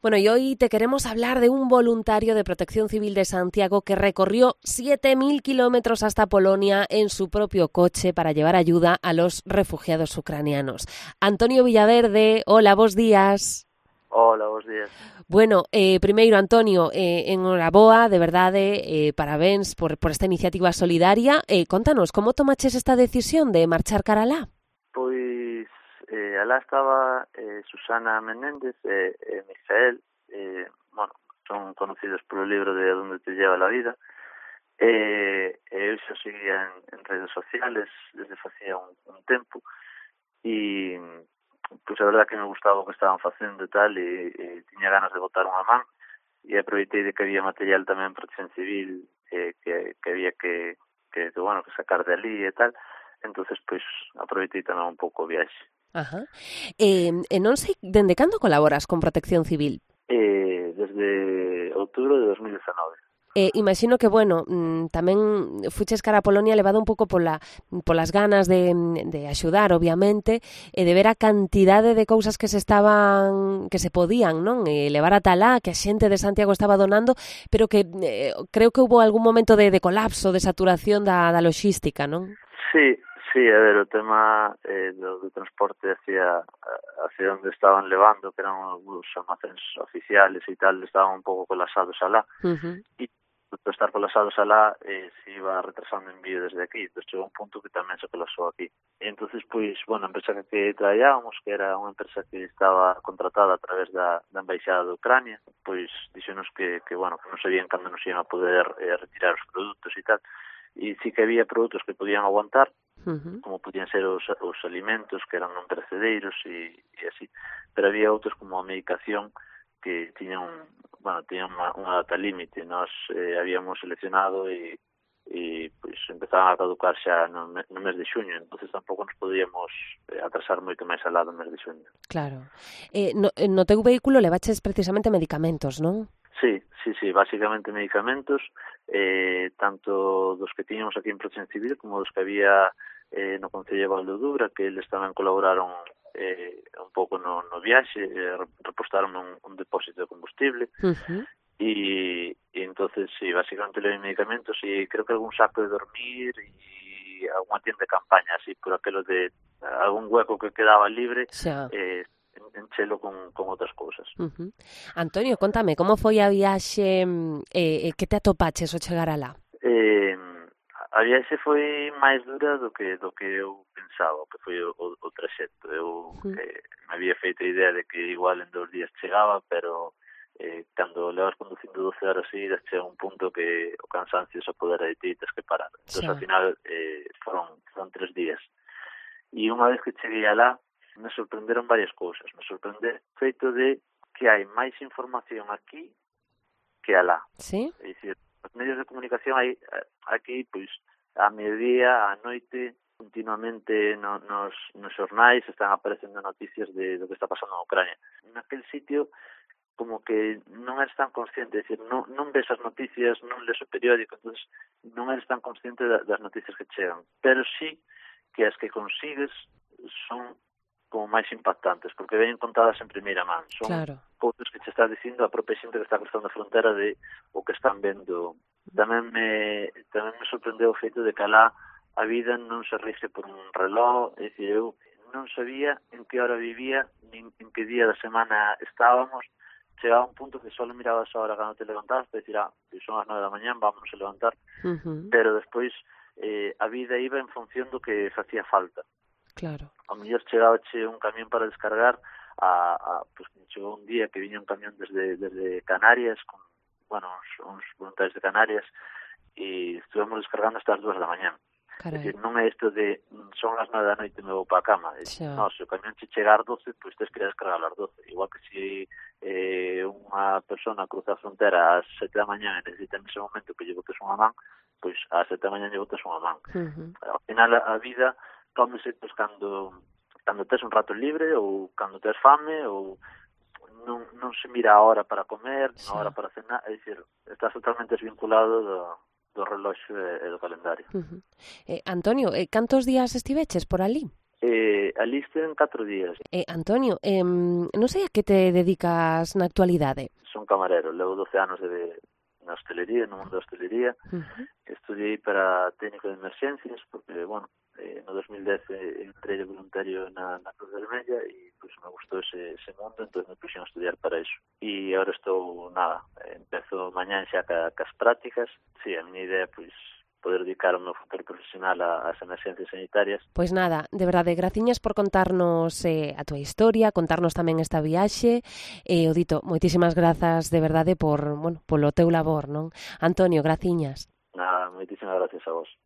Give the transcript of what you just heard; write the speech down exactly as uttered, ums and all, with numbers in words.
Bueno, y hoy te queremos hablar de un voluntario de Protección Civil de Santiago que recorrió siete mil kilómetros hasta Polonia en su propio coche para llevar ayuda a los refugiados ucranianos. Antonio Villaverde, hola, bos días. Hola, bos días. Bueno, eh, primeiro, Antonio, eh, enhoraboa, de verdade, eh, parabéns por, por esta iniciativa solidaria. Eh, contanos, como tomaches esta decisión de marchar cara alá? Pois eh, alá estaba eh, Susana Menéndez e eh, eh, Misael, eh, bueno, son conocidos polo libro de Donde te lleva la vida, e eh, eu xa seguía en, en redes sociales desde facía un, un tempo, e pois a verdad que me gustaba o que estaban facendo e tal, e, e tiña ganas de botar unha man, e aproveitei de que había material tamén en Protección Civil eh, que, que había que, que, que, bueno, que sacar de ali e tal. Entonces, pois, aproveitei tamén un pouco o viaxe. Ajá. Eh, e non sei, dende cando colaboras con Protección Civil? Eh, desde outubro de dos mil dezenove. Eh, imagino que, bueno, mmm, tamén fuches cara a Polonia levado un pouco pola, polas ganas de, de axudar, obviamente, e de ver a cantidade de cousas que se estaban, que se podían, non? E levar ata lá, que a xente de Santiago estaba donando, pero que eh, creo que hubo algún momento de, de colapso, de saturación da, da logística, non? Sí, sí, a ver, o tema eh, do, do transporte hacia, hacia onde estaban levando, que eran os almacéns oficiales e tal, estaban un pouco colapsados alá, Uh-huh. e por estar colapsados alá eh, se iba retrasando o envío desde aquí, entón chegou un punto que tamén se colapsou aquí. E entonces, pois, bueno, a empresa que traíamos, que era unha empresa que estaba contratada a través da, da Embaixada de Ucrania, pois dixenos que, que, bueno, que non sabían cando nos iban a poder eh, retirar os produtos e tal, e sí que había produtos que podían aguantar, Uh-huh. como podían ser os, os alimentos que eran non perecedeiros e, e así, pero había outros como a medicación que tiñan, bueno, tiñan unha, unha data límite. Nós eh, habíamos seleccionado e, e pois empezaban a caducar xa no, no mes de xuño, entonces tampouco nos podíamos eh, atrasar moito máis alá do mes de xuño. Claro. Eh, no, no teu vehículo levaches precisamente medicamentos, non? Sí, sí, sí, básicamente medicamentos, eh, tanto dos que tiñamos aquí en Protección Civil como dos que había eh, no Concello de Valdodubra, que eles tamén colaboraron eh, un pouco no, no viaxe, eh, repostaron un, un depósito de combustible, Uh-huh. e, e entonces, sí, básicamente levei medicamentos e creo que algún saco de dormir e alguna tienda de campaña, así, por aquelo de algún hueco que quedaba libre, Xa. eh, enchelo con, con outras cousas. Uh-huh. Antonio, contame, como foi a viaxe, eh, que te atopaches ao chegar alá? Eh, a viaxe foi máis dura do que do que eu pensaba, que foi o, o traxecto. Eu Uh-huh. eh, me había feito a idea de que igual en dos días chegaba, pero eh, cando levas conducindo doce horas seguidas chega un punto que o cansancio se apodera de ti e tens que parar. Entón, ao final, eh, foron, foron tres días. E unha vez que cheguei alá, me sorprenderon varias cousas. Me sorprendeu o feito de que hai máis información aquí que alá. Sí? É dicir, os medios de comunicación hai aquí, pois, a mediodía, a noite, continuamente no, nos, nos xornais están aparecendo noticias de do que está pasando en Ucrania. Naquel sitio, como que non eres tan consciente, é dicir, non, non ves as noticias, non lees o periódico, entonces non eres tan consciente das noticias que chegan. Pero sí que as que consigues son como máis impactantes, porque veñen contadas en primeira man. Son claro. cousas que che está dicindo a propia xente que está cruzando a frontera de o que están vendo. Tamén me tamén me sorprendeu o feito de que alá a vida non se rige por un reloj, é dicir, eu non sabía en que hora vivía, nin en que día da semana estábamos. Chegaba un punto que só mirabas a hora cando te levantabas para dicir, ah, son as nove da mañán, vámonos a levantar. Uh-huh. Pero despois eh, a vida iba en función do que facía falta. Claro. A mellor chegaba che un camión para descargar, a, a pues, chegou un día que viña un camión desde, desde Canarias, con, bueno, uns, uns voluntarios de Canarias, e estuvemos descargando hasta as dúas da mañán. É dicir, non é isto de son as nove da noite e me vou para a cama. Decir, no, se o camión che chega ás doce, pois tens que ir a descargar ás doce. Igual que se eh, unha persona cruza a frontera ás sete da mañán e necesita en ese momento que lle botes unha man, pois ás sete da mañán lle botes unha man. Uh-huh. Ao final a vida tómese pois cando cando tes un rato libre ou cando tes fame ou non, non se mira a hora para comer, sí. a hora para cenar, é dicir, estás totalmente desvinculado do, do reloxo e, e do calendario. Uh-huh. eh, Antonio, eh, cantos días estiveches por ali? Eh, ali en catro días. Eh, Antonio, eh, non sei a que te dedicas na actualidade? Son camarero, levo doce anos de, na hostelería, no mundo da hostelería. Uh-huh. Estudiei para técnico de emerxencias, porque, bueno, eh, no dos mil dez eh, entrei de voluntario na, na Cruz Vermella e pues, me gustou ese, ese mundo, entón me puxen a estudiar para iso. E agora estou, nada, eh, empezo mañán xa ca, cas prácticas. Sí, a miña idea, pois, poder dedicar o meu futuro profesional ás emerxencias sanitarias. Pois nada, de verdade, graciñas por contarnos eh, a túa historia, contarnos tamén esta viaxe. E, eh, o dito, moitísimas grazas de verdade por, bueno, polo teu labor, non? Antonio, graciñas. Nada, moitísimas gracias a vos.